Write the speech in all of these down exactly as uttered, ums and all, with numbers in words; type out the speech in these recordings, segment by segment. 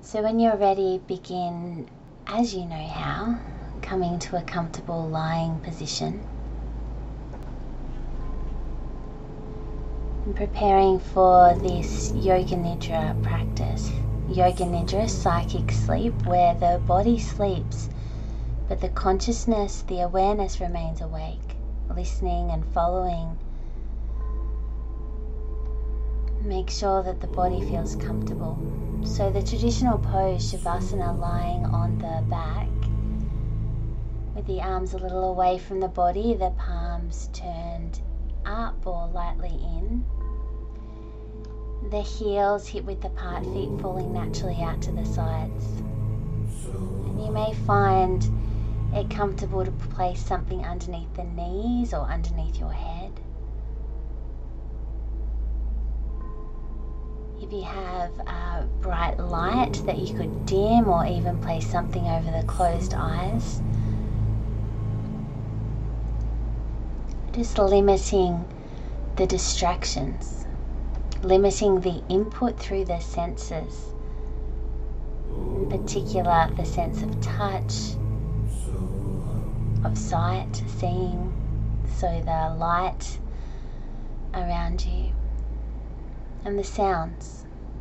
So when you're ready, begin, as you know how, coming to a comfortable lying position and preparing for this Yoga Nidra practice. Yoga Nidra, psychic sleep, where the body sleeps but the consciousness, the awareness remains awake, listening and following. Make sure that the body feels comfortable. So the traditional pose, Shavasana, lying on the back with the arms a little away from the body, the palms turned up or lightly in. The heels hit with the part feet falling naturally out to the sides. And you may find it comfortable to place something underneath the knees or underneath your head. If you have a bright light that you could dim, or even place something over the closed eyes, just limiting the distractions, limiting the input through the senses, in particular the sense of touch, of sight, seeing, so the light around you, and the sounds.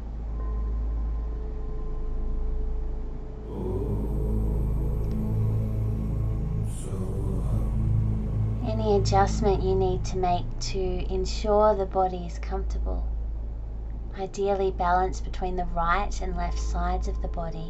Any adjustment you need to make to ensure the body is comfortable. Ideally balanced between the right and left sides of the body.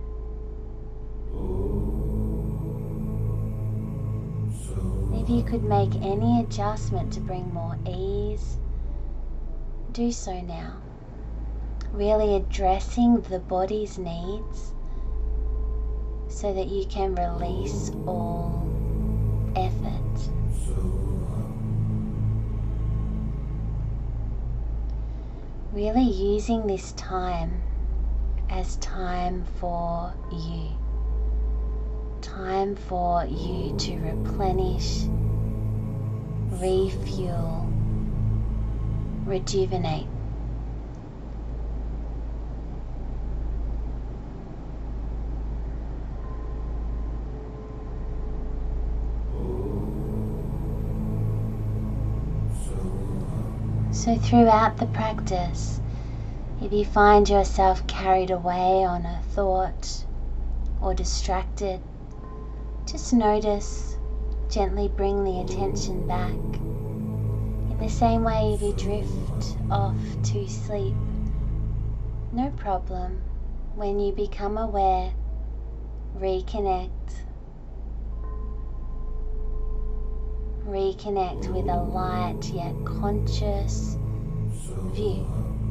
If you could make any adjustment to bring more ease, do so now. Really addressing the body's needs so that you can release all effort. Really using this time as time for you. Time for you to replenish, refuel, rejuvenate. So throughout the practice, if you find yourself carried away on a thought or distracted, just notice, gently bring the attention back. In the same way, if you drift off to sleep, no problem. When you become aware, reconnect. Reconnect with a light yet conscious view.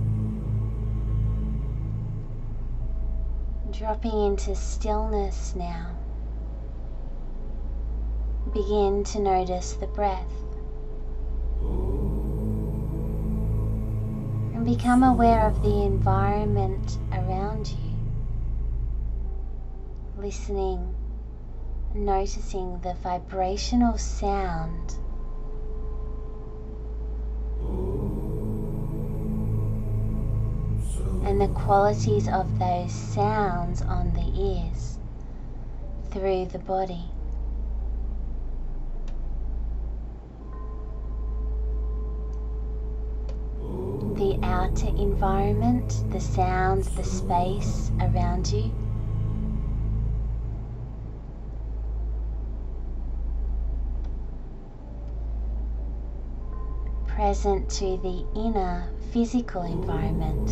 Dropping into stillness now. Begin to notice the breath. And become aware of the environment around you. Listening, noticing the vibrational sound. And the qualities of those sounds on the ears through the body. The outer environment, the sounds, the space around you. Present to the inner physical environment.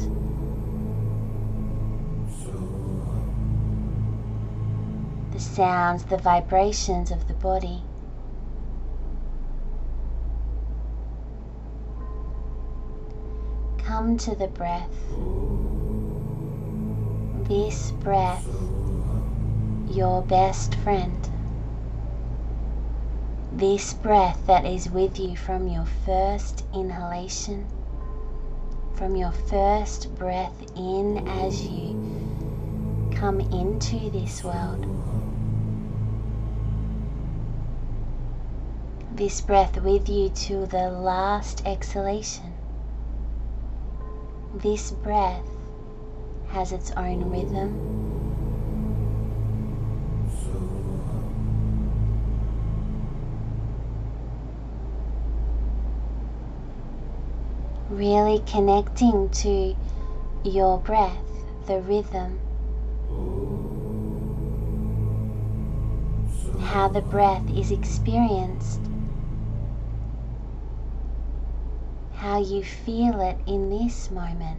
The sounds, the vibrations of the body. Come to the breath. This breath, your best friend. This breath that is with you from your first inhalation, from your first breath in as you come into this world. This breath with you to the last exhalation. This breath has its own rhythm. Really connecting to your breath, the rhythm, how the breath is experienced, how you feel it in this moment.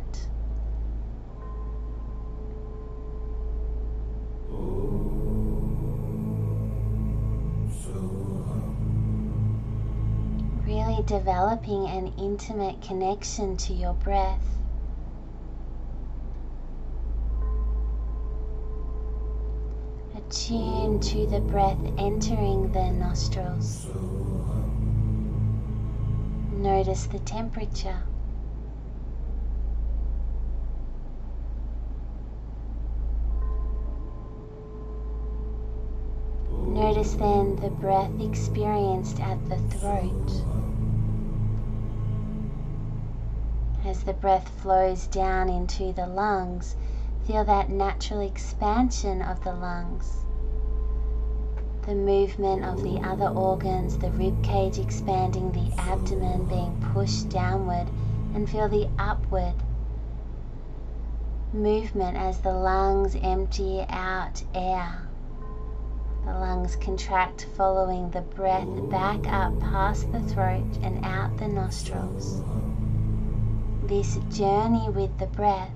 Really developing an intimate connection to your breath. Attune to the breath entering the nostrils. Notice the temperature. Notice then the breath experienced at the throat. As the breath flows down into the lungs, feel that natural expansion of the lungs. The movement of the other organs, the rib cage expanding, the abdomen being pushed downward, and feel the upward movement as the lungs empty out air. The lungs contract following the breath back up past the throat and out the nostrils. This journey with the breath.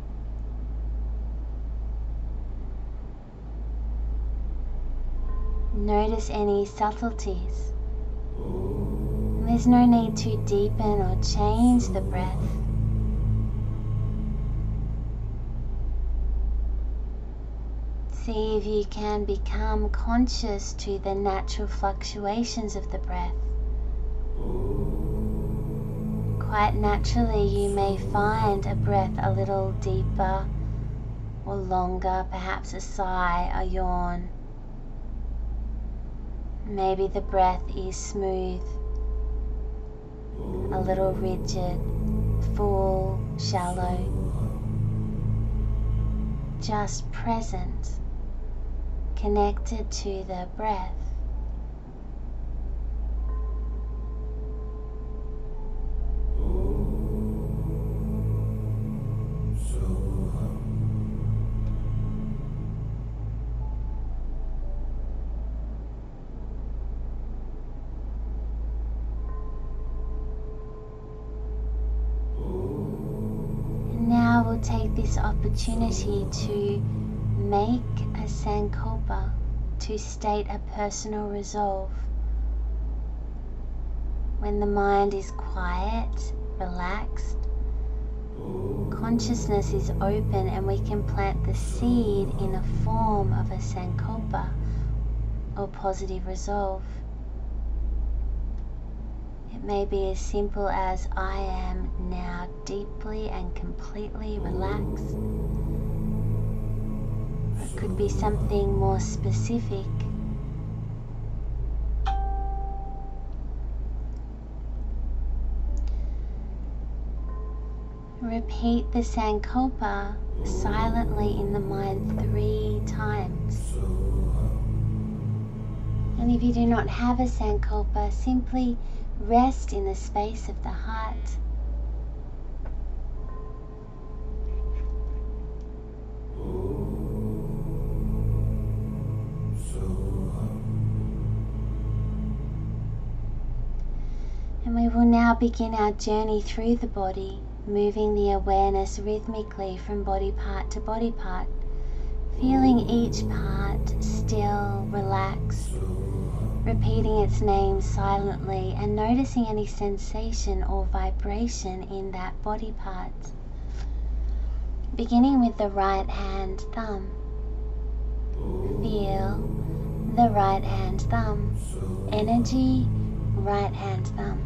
Notice any subtleties. And there's no need to deepen or change the breath. See if you can become conscious to the natural fluctuations of the breath. Quite naturally, you may find a breath a little deeper or longer, perhaps a sigh, a yawn. Maybe the breath is smooth, a little rigid, full, shallow, just present, connected to the breath. Now we'll take this opportunity to make a sankalpa, to state a personal resolve. When the mind is quiet, relaxed, consciousness is open, and we can plant the seed in a form of a sankalpa or positive resolve. It may be as simple as I am now deeply and completely relaxed. Or it could be something more specific. Repeat the sankalpa silently in the mind three times. And if you do not have a sankalpa, simply rest in the space of the heart. And we will now begin our journey through the body, moving the awareness rhythmically from body part to body part, feeling each part still, relaxed, repeating its name silently and noticing any sensation or vibration in that body part. Beginning with the right hand thumb. Feel the right hand thumb. Energy, right hand thumb.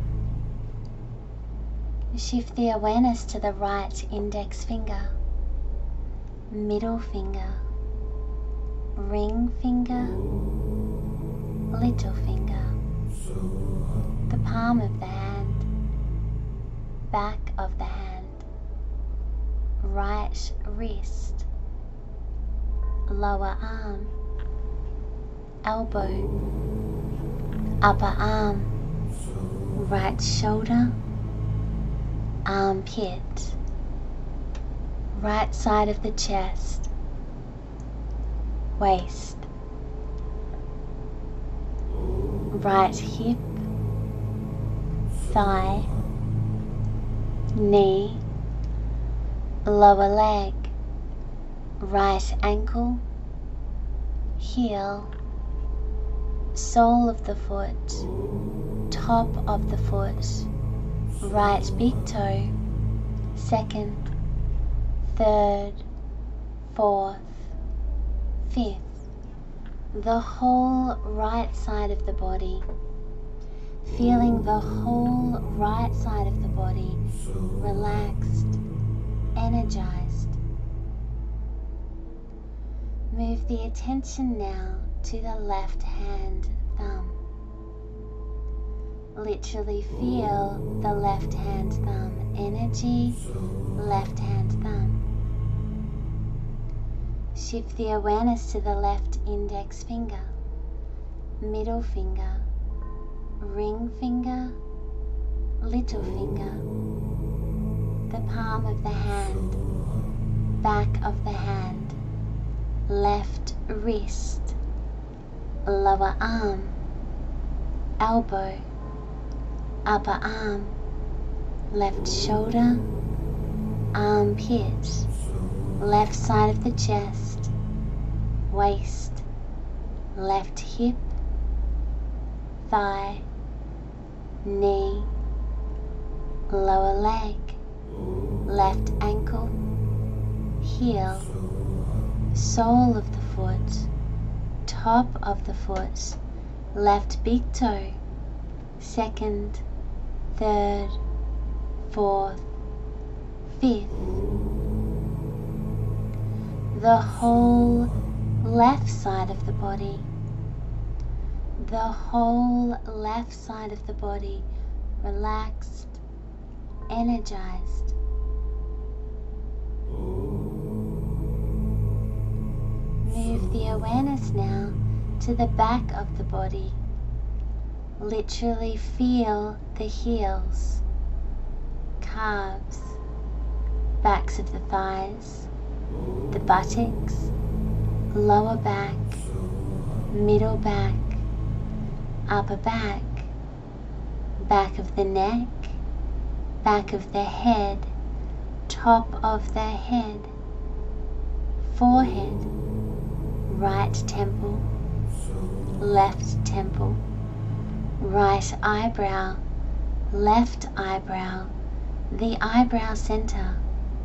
Shift the awareness to the right index finger, middle finger, ring finger, little finger, the palm of the hand, back of the hand, right wrist, lower arm, elbow, upper arm, right shoulder, armpit, right side of the chest, waist, right hip, thigh, knee, lower leg, right ankle, heel, sole of the foot, top of the foot, right big toe, second, third, fourth, fifth, the whole right side of the body, feeling the whole right side of the body relaxed, energized. Move the attention now to the left hand thumb. Literally feel the left hand thumb energy, left hand thumb. Shift the awareness to the left index finger, middle finger, ring finger, little finger, the palm of the hand, back of the hand, left wrist, lower arm, elbow, upper arm, left shoulder, armpit, left side of the chest, waist, left hip, thigh, knee, lower leg, left ankle, heel, sole of the foot, top of the foot, left big toe, second, third, fourth, fifth, the whole left side of the body, the whole left side of the body relaxed, energized. Move the awareness now to the back of the body. Literally feel the heels, calves, backs of the thighs, the buttocks, lower back, middle back, upper back, back of the neck, back of the head, top of the head, forehead, right temple, left temple, right eyebrow, left eyebrow, the eyebrow center,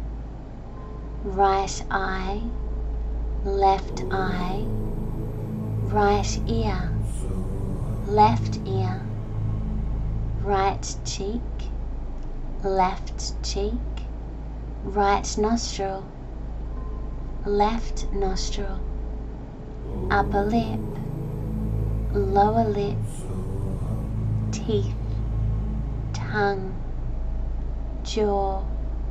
right eye, left eye, right ear, left ear, right cheek, left cheek, right nostril, left nostril, upper lip, lower lip, teeth, tongue, jaw,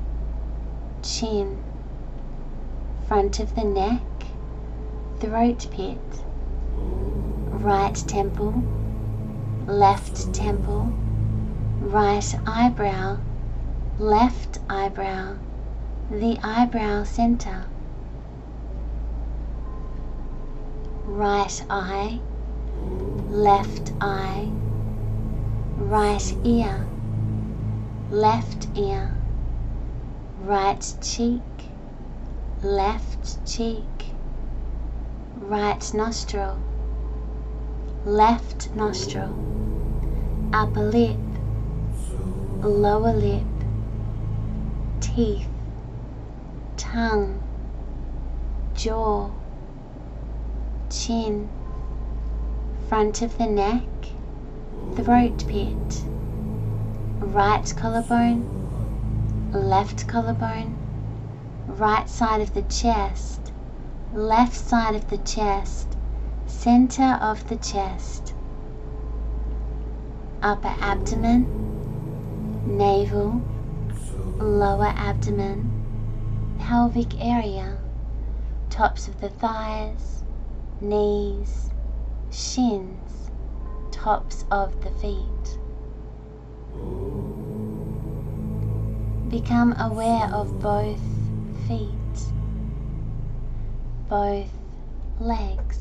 chin, front of the neck, throat pit, right temple, left temple, right eyebrow, left eyebrow, the eyebrow center, right eye, left eye, right ear, left ear, right cheek, left cheek, right nostril, left nostril, upper lip, lower lip, teeth, tongue, jaw, chin, front of the neck, throat pit, right collarbone, left collarbone, right side of the chest, left side of the chest, center of the chest, upper abdomen, navel, lower abdomen, pelvic area, tops of the thighs, knees, shins, tops of the feet. Become aware of both feet, both legs,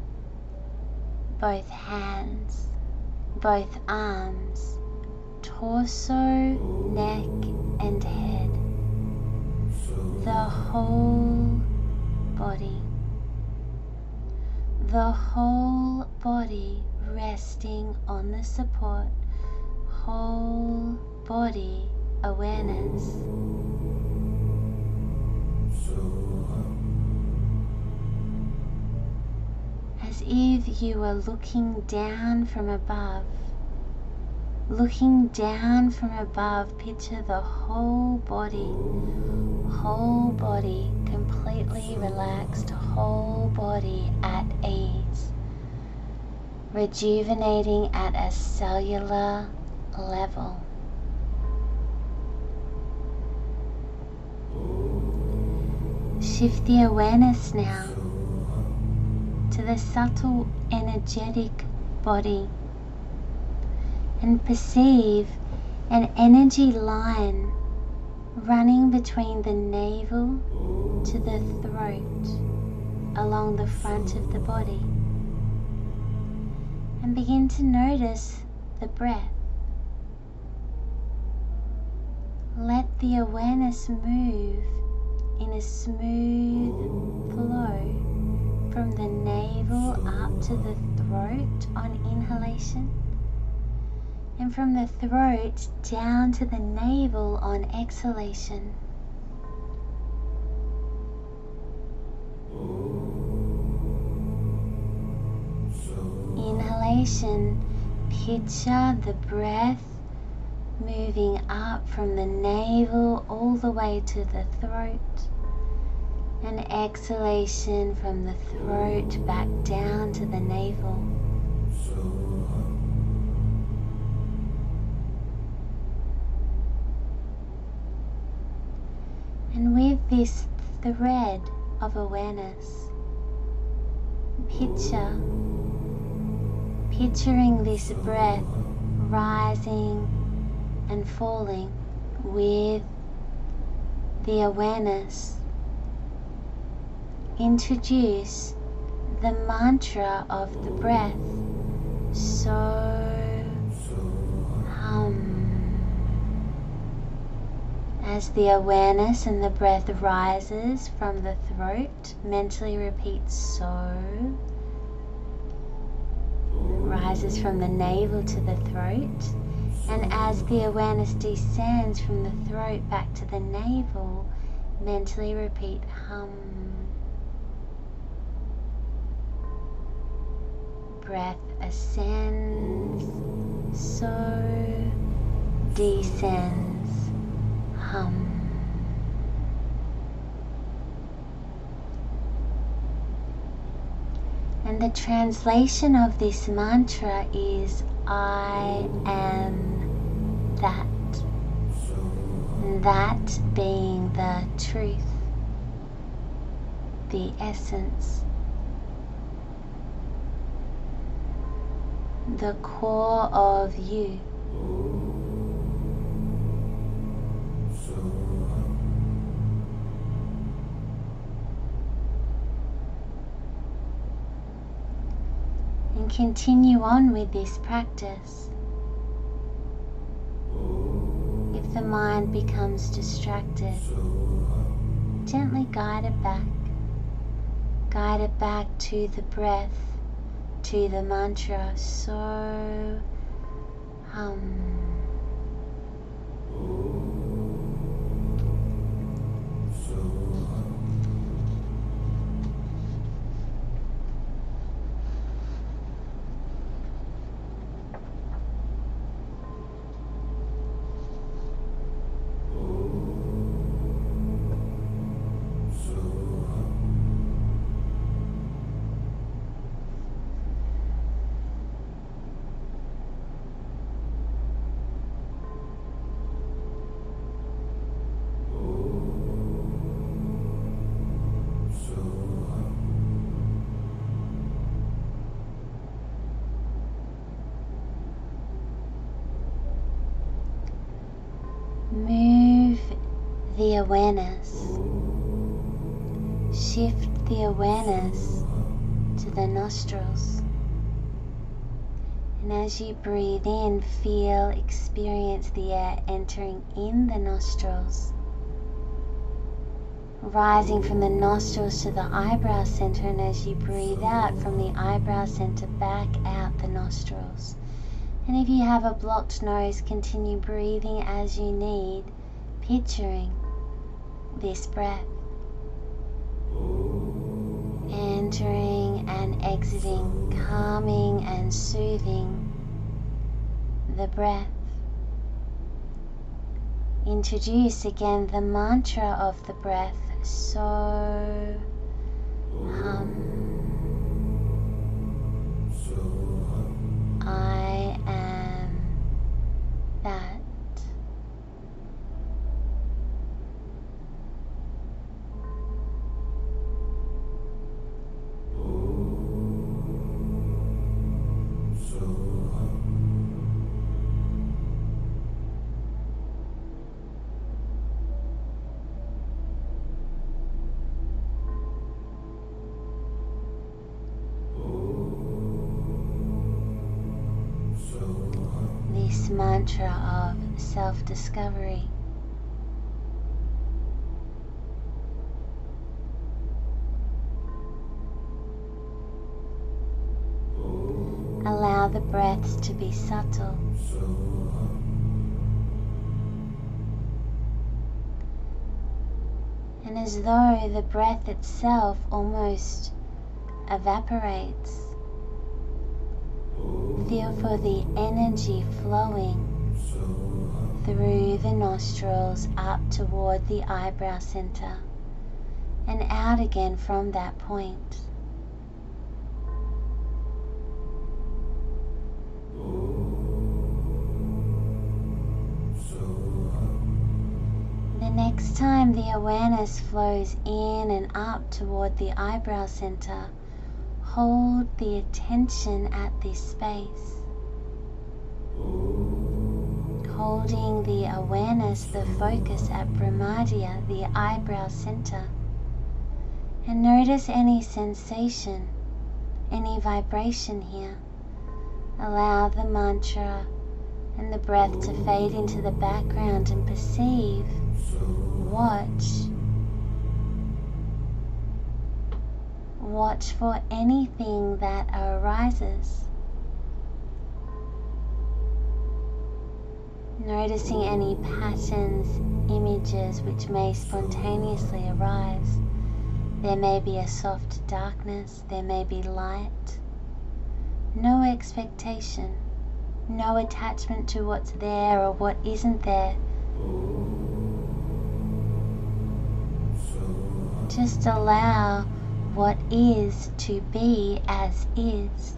both hands, both arms, torso, neck and head, the whole body, the whole body resting on the support, whole body awareness. As if you were looking down from above. Looking down from above, picture the whole body, whole body completely relaxed, whole body at ease, rejuvenating at a cellular level. Shift the awareness now to the subtle energetic body and perceive an energy line running between the navel to the throat along the front of the body, and begin to notice the breath. Let the awareness move in a smooth flow from the navel up to the throat on inhalation, and from the throat down to the navel on exhalation. Inhalation, picture the breath moving up from the navel all the way to the throat, and exhalation from the throat back down to the navel. And with this thread of awareness, picture, picturing this breath rising and falling with the awareness. Introduce the mantra of the breath. So hum. As the awareness and the breath rises from the throat, mentally repeat so. Rises from the navel to the throat, and as the awareness descends from the throat back to the navel, mentally repeat hum. Breath ascends, so descends, hum. And the translation of this mantra is I am that. That being the truth, the essence, the core of you. And continue on with this practice. If the mind becomes distracted, gently guide it back. Guide it back to the breath, to the mantra, so hum. awareness. Shift the awareness to the nostrils. And as you breathe in, feel, experience the air entering in the nostrils, rising from the nostrils to the eyebrow center, and as you breathe out from the eyebrow center back out the nostrils. And if you have a blocked nose, continue breathing as you need, picturing this breath entering and exiting, calming and soothing the breath. Introduce again the mantra of the breath. So hum. I am that. Mantra of self-discovery. Allow the breaths to be subtle. And as though the breath itself almost evaporates, feel for the energy flowing through the nostrils up toward the eyebrow center and out again from that point. The next time the awareness flows in and up toward the eyebrow center, hold the attention at this space, holding the awareness, the focus at Brahmadya, the eyebrow center, and notice any sensation, any vibration here. Allow the mantra and the breath to fade into the background and perceive, watch, watch for anything that arises. Noticing any patterns, images which may spontaneously arise. There may be a soft darkness, there may be light. No expectation, no attachment to what's there or what isn't there. Just allow what is to be as is.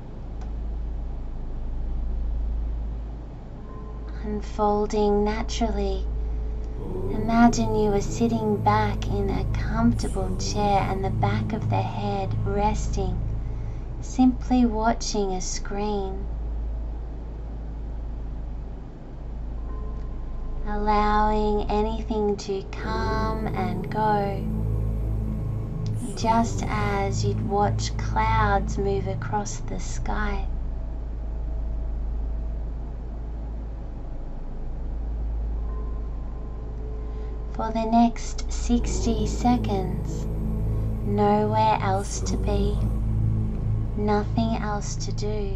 Unfolding naturally. Imagine you are sitting back in a comfortable chair and the back of the head resting, simply watching a screen. Allowing anything to come and go, just as you'd watch clouds move across the sky. For the next sixty seconds, nowhere else to be, nothing else to do.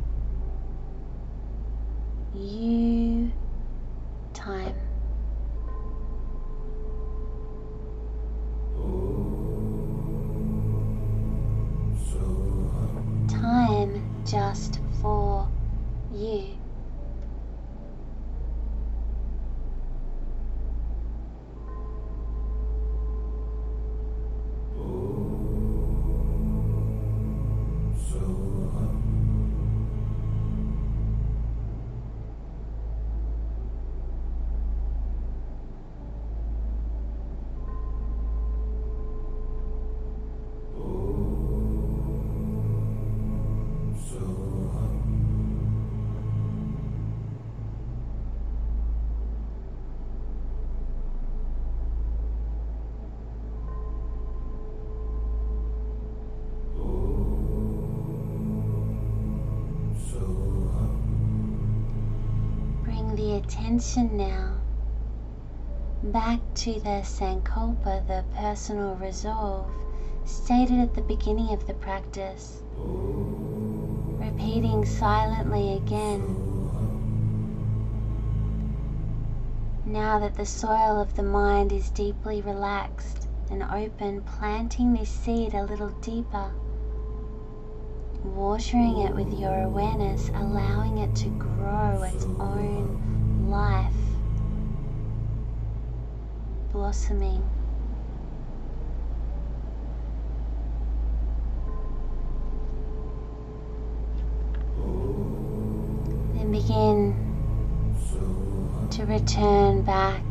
You, time. Time just for you. attention now back to the Sankalpa, the personal resolve stated at the beginning of the practice, repeating silently again. Now that the soil of the mind is deeply relaxed and open, planting this seed a little deeper, watering it with your awareness, allowing it to grow its own life, blossoming. Then begin to return back,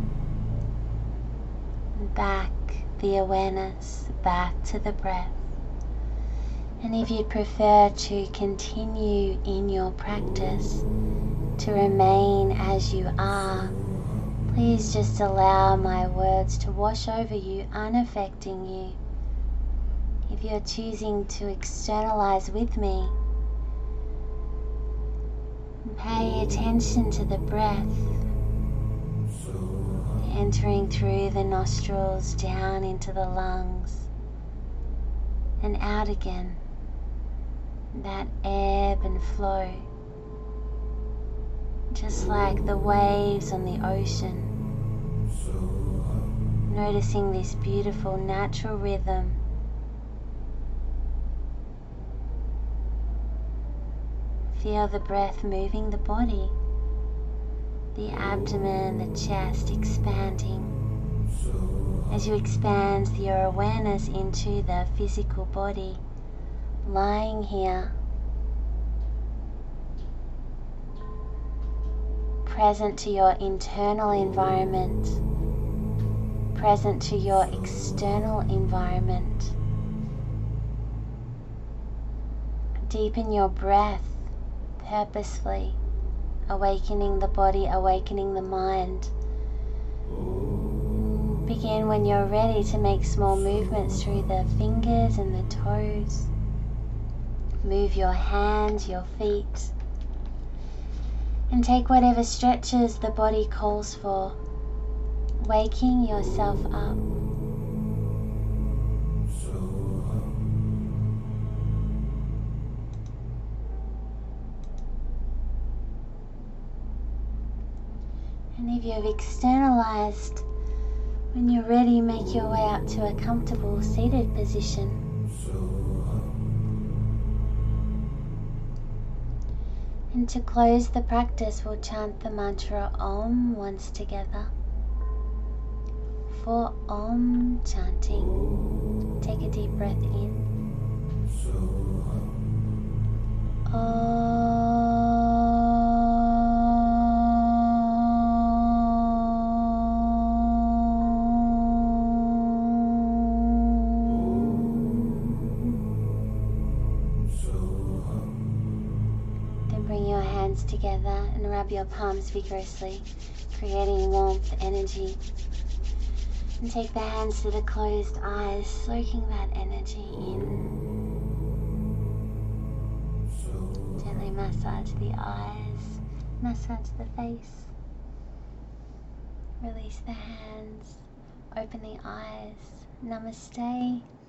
back the awareness, back to the breath. And if you'd prefer to continue in your practice, to remain as you are, please just allow my words to wash over you, unaffecting you. If you're choosing to externalize with me, pay attention to the breath, entering through the nostrils down into the lungs and out again. That ebb and flow, just like the waves on the ocean. Noticing this beautiful natural rhythm. Feel the breath moving the body, the abdomen, the chest expanding. As you expand your awareness into the physical body, lying here, present to your internal environment, present to your external environment. Deepen your breath purposefully, awakening the body, awakening the mind. Begin when you're ready to make small movements through the fingers and the toes. Move your hands, your feet, and take whatever stretches the body calls for, waking yourself up. And if you've externalized, when you're ready, make your way up to a comfortable seated position. And to close the practice, we'll chant the mantra Om once together. For Om chanting, take a deep breath in. Om. Together and rub your palms vigorously, creating warmth, energy. And take the hands to the closed eyes, soaking that energy in. Gently massage the eyes, massage the face. Release the hands, open the eyes. Namaste.